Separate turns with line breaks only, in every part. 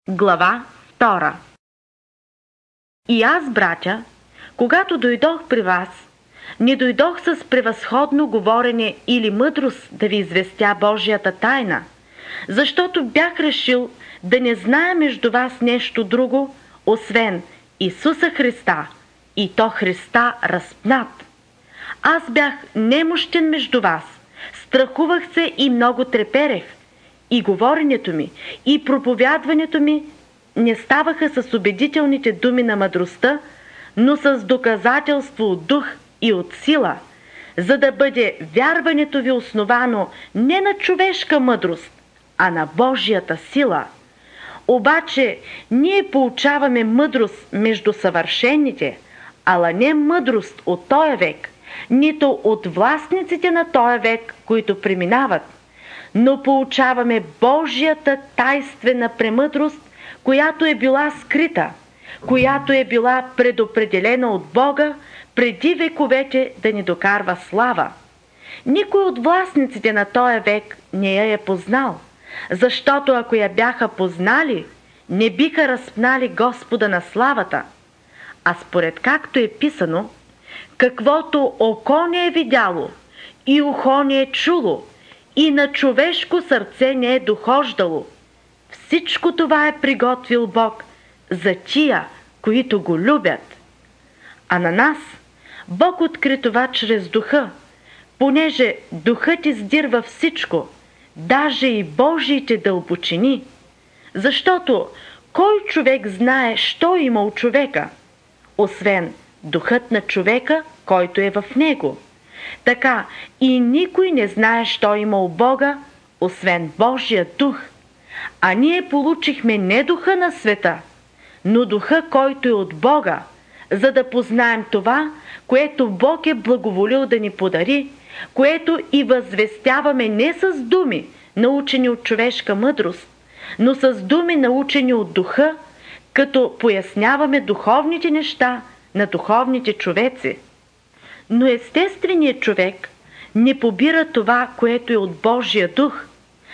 Глава 2. И аз, братя, когато дойдох при вас, не дойдох с превъзходно говорене или мъдрост да ви известя Божията тайна, защото бях решил да не зная между вас нещо друго, освен Исуса Христа, и то Христа разпнат. Аз бях немощен между вас, страхувах се и много треперех, и говоренето ми, и проповядването ми не ставаха с убедителните думи на мъдростта, но с доказателство от дух и от сила, за да бъде вярването ви основано не на човешка мъдрост, а на Божията сила. Обаче ние получаваме мъдрост между съвършените, ала не мъдрост от този век, нито от властниците на този век, които преминават, но получаваме Божията тайнствена премъдрост, която е била скрита, която е била предопределена от Бога преди вековете да ни докарва слава. Никой от властниците на този век не я е познал, защото ако я бяха познали, не биха разпнали Господа на славата. А според както е писано, каквото око не е видяло и ухо не е чуло, и на човешко сърце не е дохождало, всичко това е приготвил Бог за тия, които го любят. А на нас Бог откри това чрез духа, понеже духът издирва всичко, даже и Божиите дълбочини. Защото кой човек знае, що има у човека, освен духът на човека, който е в него? Така и никой не знае, що има у Бога, освен Божия дух. А ние получихме не духа на света, но духа, който е от Бога, за да познаем това, което Бог е благоволил да ни подари, което и възвестяваме не с думи, научени от човешка мъдрост, но с думи, научени от духа, като поясняваме духовните неща на духовните човеци. Но естественият човек не побира това, което е от Божия дух,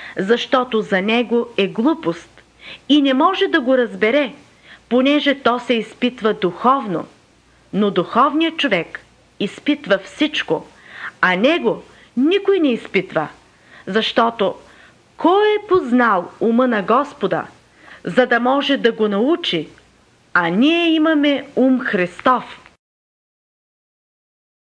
защото за него е глупост и не може да го разбере, понеже то се изпитва духовно. Но духовният човек изпитва всичко, а него никой не изпитва, защото кой е познал ума на Господа, за да може да го научи, а ние имаме ум Христов.